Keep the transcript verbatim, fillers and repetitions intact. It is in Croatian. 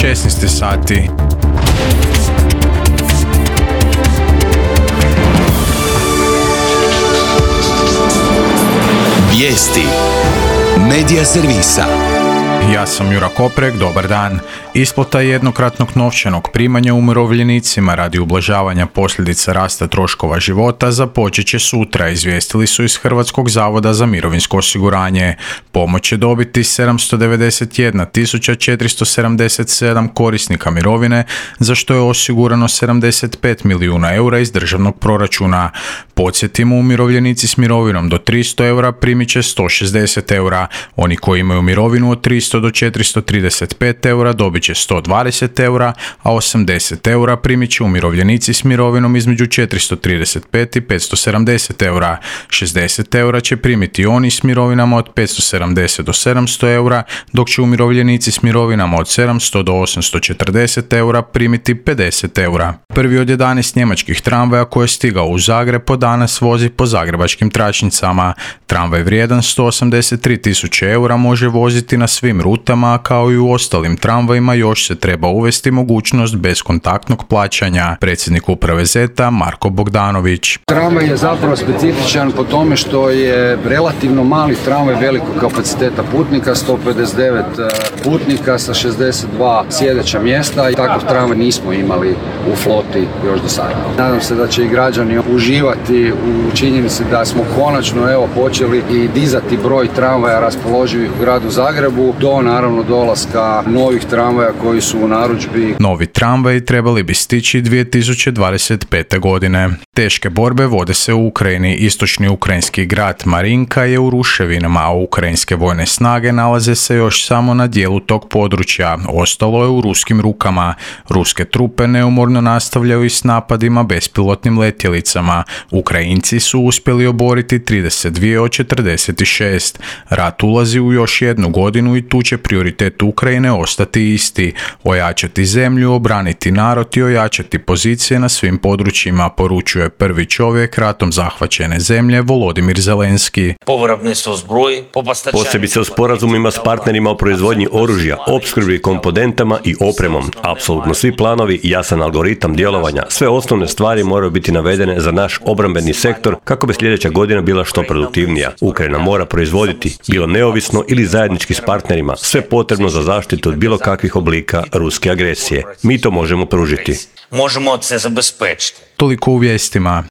šesnaest sati. Vijesti Medija servisa. Ja sam Jura Koprek, dobar dan. Isplata jednokratnog novčanog primanja umirovljenicima radi ublažavanja posljedica rasta troškova života započet će sutra, izvijestili su iz Hrvatskog zavoda za mirovinsko osiguranje. Pomoć će dobiti sedamsto devedeset jedna tisuća četiristo sedamdeset sedam korisnika mirovine, za što je osigurano sedamdeset pet milijuna eura iz državnog proračuna. Podsjetimo, umirovljenici s mirovinom do tristo eura primit će sto šezdeset eura. Oni koji imaju mirovinu od tristo do četiristo trideset pet eura dobit će sto dvadeset eura, a osamdeset eura primit će umirovljenici s mirovinom između četiristo trideset pet i petsto sedamdeset eura. šezdeset eura će primiti oni s mirovinama od petsto sedamdeset do sedamsto eura, dok će umirovljenici s mirovinama od sedamsto do osamsto četrdeset eura primiti pedeset eura. Prvi od jedanaest njemačkih tramvaja koji je stigao u Zagreb po danas vozi po zagrebačkim tračnicama. Tramvaj vrijedan sto osamdeset tri tisuće eura može voziti na svim rutama, kao i u ostalim tramvajima još se treba uvesti mogućnost bezkontaktnog plaćanja. Predsjednik uprave ZET-a Marko Bogdanović. Tramvaj je zapravo specifičan po tome što je relativno mali tramvaj velikog kapaciteta putnika, sto pedeset devet putnika sa šezdeset dva sjedeća mjesta i takav tramvaj nismo imali u floti još do sada. Nadam se da će i građani uživati u činjenici da smo konačno evo počeli i dizati broj tramvaja raspoloživih u gradu Zagrebu do naravno dolaska novih tramvaja koji su u narudžbi. Novi tramvaji trebali bi stići dvije tisuće dvadeset pete. godine. Teške borbe vode se u Ukrajini. Istočni ukrajinski grad Marinka je u ruševinama, a ukrajinske vojne snage nalaze se još samo na dijelu tog područja. Ostalo je u ruskim rukama. Ruske trupe neumorno nastavljaju i s napadima bespilotnim letjelicama. Ukrajinci su uspjeli oboriti trideset dva od četrdeset šest. Rat ulazi u još jednu godinu i tu će prioritet Ukrajine ostati isti. Ojačati zemlju, obraniti narod i ojačati pozicije na svim područjima, poručuje prvi čovjek ratom zahvaćene zemlje Volodimir Zelenski. Posebice u sporazumima s partnerima o proizvodnji oružja, opskrbi komponentama i opremom. Apsolutno svi planovi, jasan algoritam djelovanja, sve osnovne stvari moraju biti navedene za naš obrambeni sektor kako bi sljedeća godina bila što produktivnija. Ukrajina mora proizvoditi, bilo neovisno ili zajednički s partnerima, sve potrebno za zaštitu od bilo kakvih oblika ruske agresije. Mi to možemo pružiti. Toliko u vijestima.